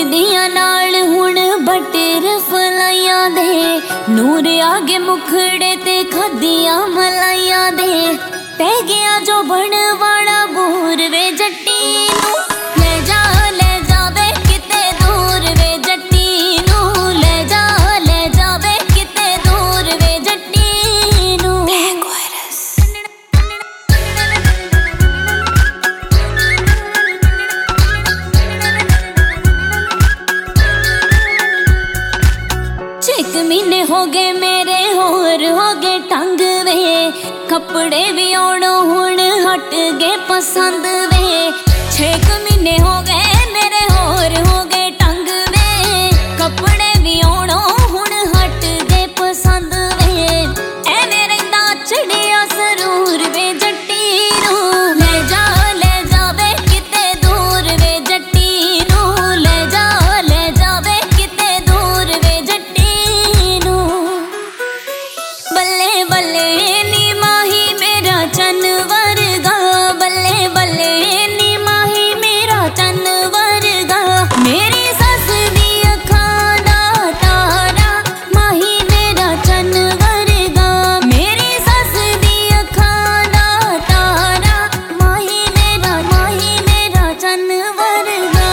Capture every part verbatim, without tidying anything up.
दिया नाल हुण बटरफलाइयां दे नूर आगे मुखड़े ते खादियां मलाइयां दे पै गया जो बन वाला बोर वे जट्टी नू ले जा ले जावे किते दूर वे जट्टी नू ले जा ले जावे किते दूर वे जट्टी नू। छे महीने हो गए मेरे होर हो गए टंग वे कपड़े भी ओणो हुण हट गए पसंद वे छे महीने हो गए मेरे होर हो गए टंग वे कपड़े भी ओणो हुण हट गए पसंद वे एवें रहिंदा चढ़िया सरूर वे जट्टी नू ले जा ले जावे किते दूर वे जट्टी नू ले जा ले जावे किते दूर वे जट्टी नू। बल्ले बल्ले नी माही मेरा चन वर्गा बल्ले बल्ले नी माही मेरा चन वर्गा मेरी सस दी अखां दा तारा माही मेरा चन वर्गा मेरी सस दी अखां दा तारा माही मेरा माही मेरा चन वर्गा।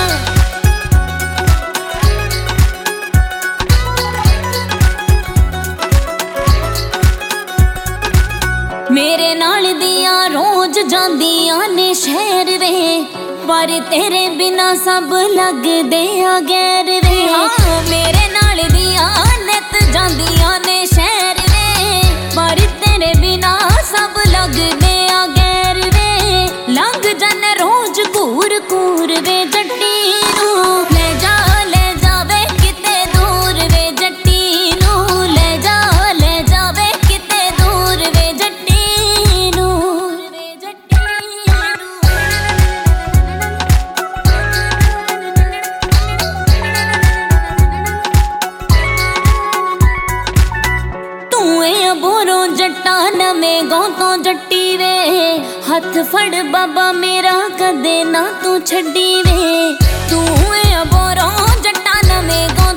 मेरे नाल दियां रोज जांदियां ने शहर वे पर तेरे बिना सब लगदे आ गैर वे मेरे नाल दियां नित जांदियां ने शहर वे पर तेरे बिना सब लगदे आ गैर वे लंघ जन रोज कूर कूर वे जट्टी नू ले जा ले जावे किते दूर वे जट्टी नू ले जा ले जावे किते दूर वे जट्टी नू वे जट्टी तू ए बोरो जट्टा नवें गौ तो जट्टी वे हथ फड़ बाबा मेरा कदे ना तू छड्डी वे तू ए बोरो जट्टा नवें गौ